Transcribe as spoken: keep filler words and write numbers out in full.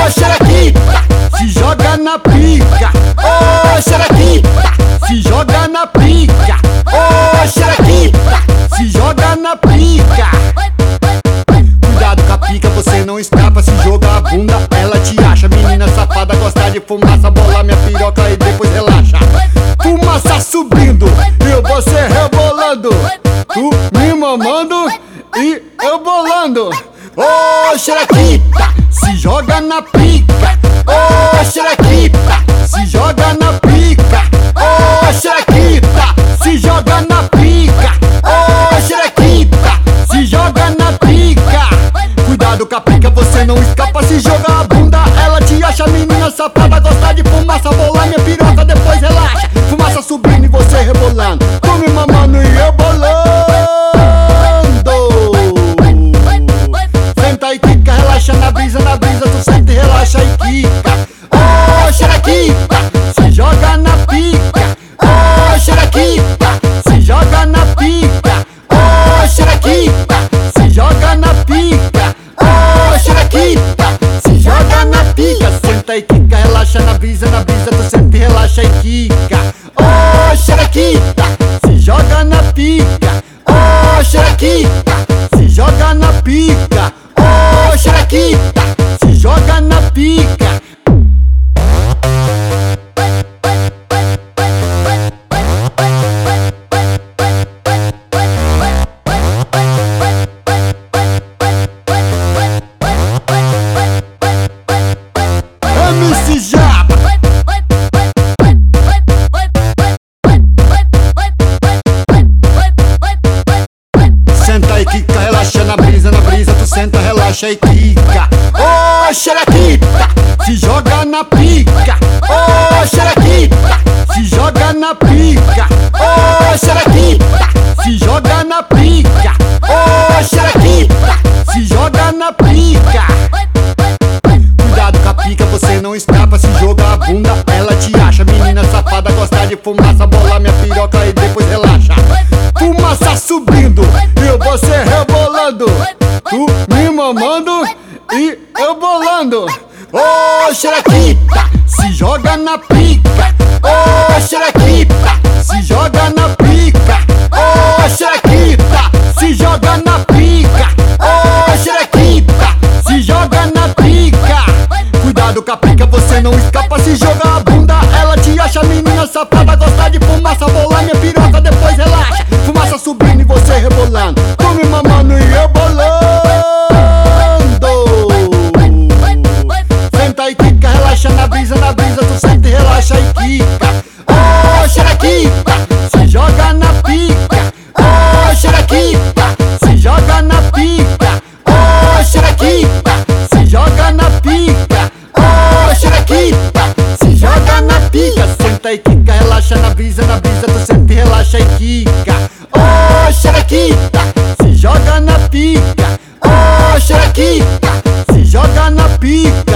Ô xerequita, se joga na pica. Ô xerequita, se joga na pica. Ô xerequita, se joga na pica. Cuidado com a pica, você não escapa. Se jogar a bunda, ela te acha. Menina safada, gosta de fumaça, bolar minha piroca e depois relaxa. Fumaça subindo e você rebolando. Tu me mamando e eu bolando. Ô xerequita, se joga na pica. Ô xerequita, se joga na pica. Ô xerequita, se joga na pica. Ô xerequita, se joga na pica. Cuidado com a pica, você não escapa. Se jogar a bunda, ela te acha. Menina safada, gosta de fumaça, bolar minha piroca, depois relaxa. Fumaça subindo e você rebolando. Tu me mamando e eu bolando. Senta e quica, relaxa na brisa, na brisa tu senta e relaxa e quica. Ô xerequita, se joga na pica. Ô xerequita, se joga na pica. Ô xerequita, se joga na pica. Ô xerequita, se joga na pica. Senta e quica, relaxa na brisa, na brisa tu senta e relaxa e quica. Ô xerequita, se joga na pica. Ô xerequita, se joga na pica. Ô xerequita, se joga na pica. M C Japa. Senta e quica, relaxa na brisa, na brisa tu senta, relaxa e quica. Ô xerequita, se joga na pica. Ô xerequita, se joga na pica. Ô xerequita, se joga na pica. Ô xerequita, se joga na pica. Cuidado com a pica, você não escapa. Se jogar a bunda, ela te acha. Menina safada, gosta de fumaça, bolar minha piroca e depois relaxa. Fumaça subindo e você rebolando. Tu me mamando e eu bolando. Ô xerequita, se joga na pica. Ô xerequita, se joga na pica. Ô xerequita, se joga na pica. Ô xerequita, se joga na pica. Cuidado com a pica, você não escapa. Se jogar a bunda, ela te acha. Menina safada, gosta de fumaça, bolar minha piroca, depois relaxa. Fumaça subindo e você rebolando. Tu me mamando e eu bolando. Senta e quica, relaxa na brisa, na brisa tu senta e relaxa e quica. Ô xerequita, se joga na pica. Ô xerequita, se joga na pica. Ô xerequita, se joga na pica. Ô xerequita, se joga na pica. Senta e quica, relaxa na brisa, na brisa tu senta e relaxa e quica. Ô xerequita, se joga na pica. Ô xerequita, se joga na pica.